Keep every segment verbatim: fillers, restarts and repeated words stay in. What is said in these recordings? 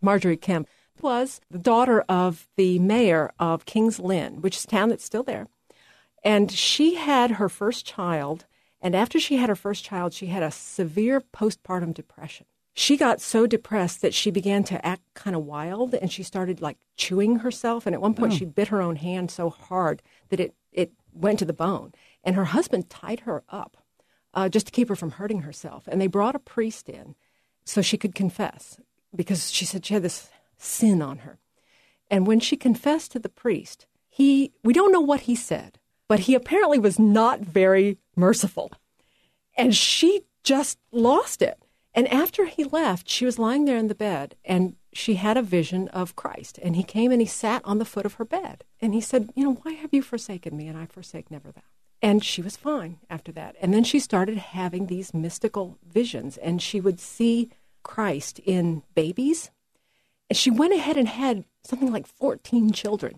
Marjorie Kemp, was the daughter of the mayor of Kings Lynn, which is a town that's still there. And she had her first child, and after she had her first child, she had a severe postpartum depression. She got so depressed that she began to act kind of wild, and she started, like, chewing herself. And at one point, oh. she bit her own hand so hard that it, it went to the bone. And her husband tied her up uh, just to keep her from hurting herself. And they brought a priest in so she could confess, because she said she had this sin on her. And when she confessed to the priest, he, we don't know what he said, but he apparently was not very merciful. And she just lost it. And after he left, she was lying there in the bed, and she had a vision of Christ. And he came and he sat on the foot of her bed. And he said, you know, why have you forsaken me? And I forsake never thou. And she was fine after that. And then she started having these mystical visions, and she would see Christ in babies. And she went ahead and had something like fourteen children.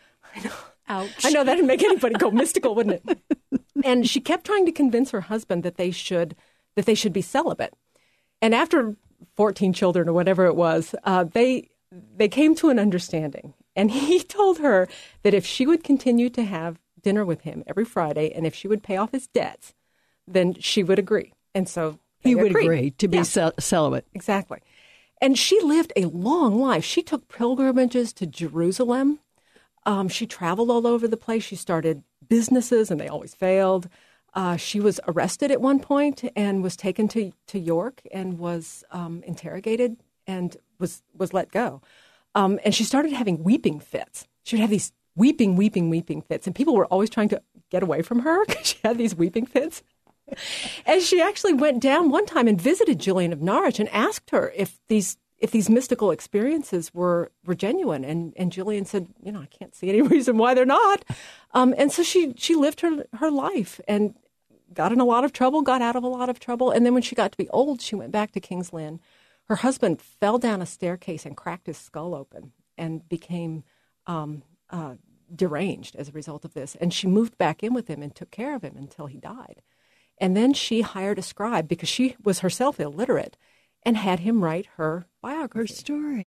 I know. Ouch. I know that didn't make anybody go mystical, wouldn't it? And she kept trying to convince her husband that they should that they should be celibate. And after fourteen children or whatever it was, uh, they they came to an understanding. And he told her that if she would continue to have dinner with him every Friday, and if she would pay off his debts, then she would agree. And so he would agreed. agree to be yeah. cel- celibate. Exactly. And she lived a long life. She took pilgrimages to Jerusalem. Um, she traveled all over the place. She started businesses, and they always failed. Uh, she was arrested at one point and was taken to, to York and was um, interrogated and was, was let go. Um, and she started having weeping fits. She would have these weeping, weeping, weeping fits. And people were always trying to get away from her because she had these weeping fits. And she actually went down one time and visited Julian of Norwich and asked her if these if these mystical experiences were, were genuine. And, and Julian said, you know, I can't see any reason why they're not. Um, and so she, she lived her, her life and got in a lot of trouble, got out of a lot of trouble. And then when she got to be old, she went back to Kings Lynn. Her husband fell down a staircase and cracked his skull open and became um, uh, deranged as a result of this. And she moved back in with him and took care of him until he died. And then she hired a scribe because she was herself illiterate and had him write her biography. Her story.